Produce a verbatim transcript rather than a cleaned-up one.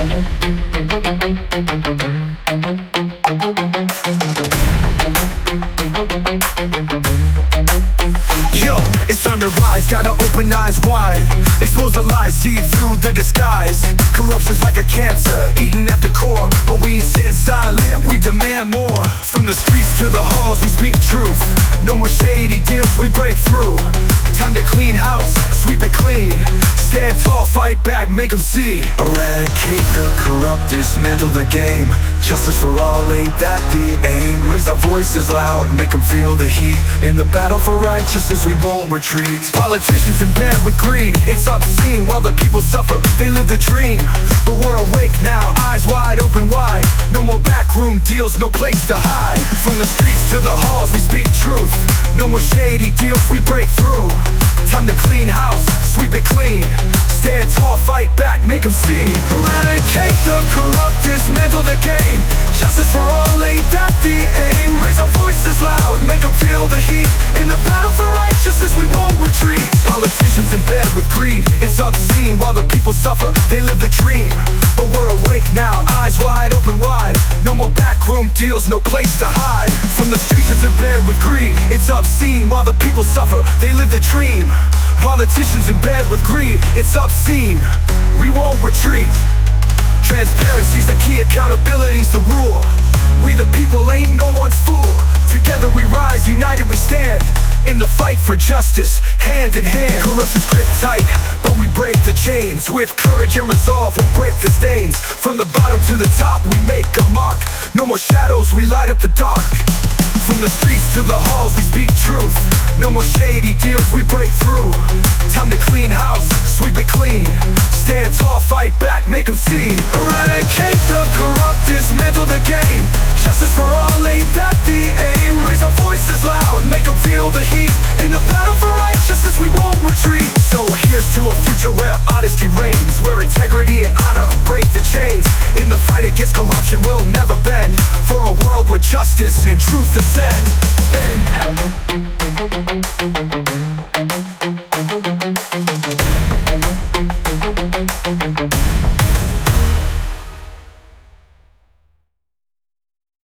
Yo, it's time to rise, gotta open eyes wide. Expose the lies, see through the disguise. Corruption's like a cancer, eating at the core. But we ain't sitting silent, we demand more. From the streets to the halls, we speak truth. No more shady deals, we break through. Time to clean house, sweep it clean. Stand tall, fight back, make them see. Eradicate the corrupt, dismantle the game. Justice for all, ain't that the aim? Raise our voices loud, make them feel the heat. In the battle for righteousness, we won't retreat. Politicians in bed with greed, it's obscene. While the people suffer, they live the dream. But we're awake now, eyes wide open wide. No more backroom deals, no place to hide. From the streets to the halls, we speak truth. No more shady deals, we break through. Time to clean house, sweep it clean. Stand tall, fight back, make them see. Eradicate the corrupt, dismantle the game. Justice for all, ain't that the aim? Raise our voices loud, make them feel the heat. In the battle for righteousness, we won't retreat. Politicians in bed with greed, it's obscene. While the people suffer, they live the dream. But we're awake now, eyes wide open wide. No more backroom deals, no place to hide. From the streets in bed with greed, it's obscene. While the people suffer, they live the dream. Politicians in bed with greed, it's obscene. We won't retreat. Transparency's the key, accountability's the rule. We the people ain't no one's fool. Together we rise, united we stand. In the fight for justice, hand in hand. Corruption's grip tight, but we break the chains. With courage and resolve, we'll break the stains. From the bottom to the top, we make a mark. No more shadows, we light up the dark. From the streets to the halls, we speak truth. No more shady deals, we break through. Time to clean house, sweep it clean. Stand tall, fight back, make them see. Eradicate the corrupt, dismantle the game. Justice for all, ain't that the aim? Raise our voices loud, make them feel the heat. In the battle for righteousness, we won't retreat. So here's to a future where honesty reigns, where integrity and honor break the chains. In the fight against corruption, we'll never bend. For a world where justice and truth ascend.